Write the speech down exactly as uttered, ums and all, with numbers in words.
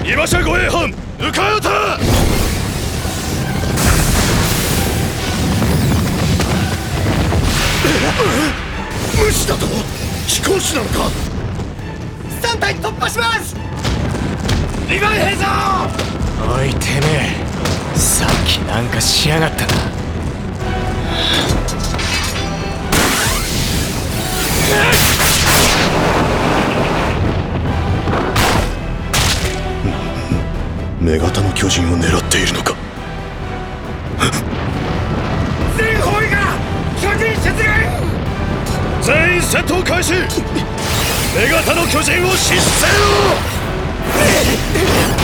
馬車護衛班向かうた。無視だと飛行士なのか。 さん体突破します。にばん兵長。 おいてめえ、さっきなんかしやがったな。 女型の巨人を狙っているのか。 全方位から巨人出現。 全員戦闘開始。女型の巨人を失せろ。